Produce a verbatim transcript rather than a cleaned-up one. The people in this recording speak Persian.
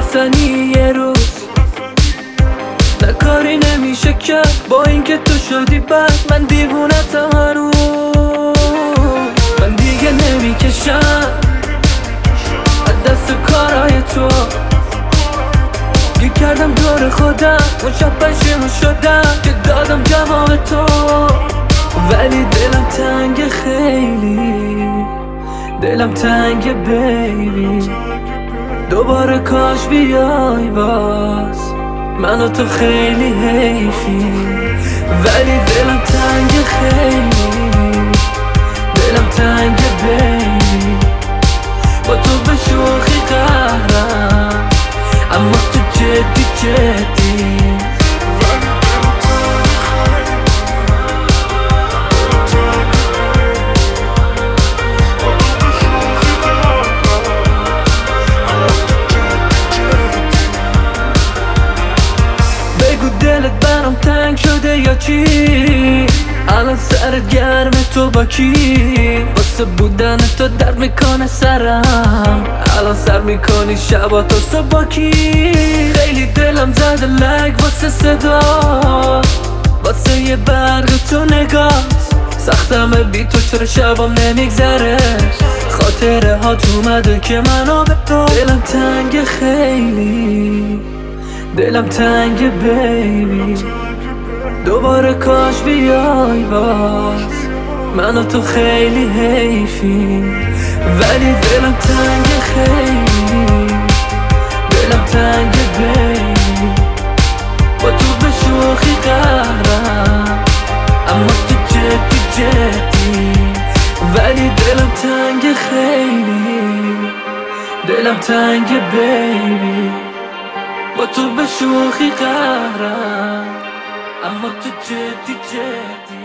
گفتنی یه روز نه کاری نمیشه کرد، با اینکه تو شدی بد من دیوونتم هنوز. من دیگه نمیکشم از دست کارهای تو، گیر کردم دور خودم اون شب پشیمون شدم که دادم جواب تو. ولی دلم تنگ، خیلی دلم تنگ بیبی، دوباره کاش بیای باز، من و تو خیلی حیفی. ولی دلم تنگ، خیلی دلم تنگ بیبی، با تو به شوخی قهرم اما تو جدی جدی. بگو دلت برام تنگ شده یا چی؟ الان سرت گرم تو با کی؟ واسه بودن تو درد میکنه سرم، الان سر میکنی شبا تو صبح کی؟ خیلی دلم زده لگ واسه صدا، واسه یه برگ تو نگات سختمه بی تو، چرا شبام نمیگذره؟ خاطره هات اومده که منو به تو. دلم تنگ، خیلی دلم تنگ بیبی، دوباره کاش بیای باز، من و تو خیلی حیفی. ولی دلم تنگ، خیلی دلم تنگ بیبی، با تو به شوخی قهرم اما تو جدی جدی. ولی دلم تنگ، خیلی دلم تنگ بیبی، با تو به شوخی قهرم اما تو جدی جدی.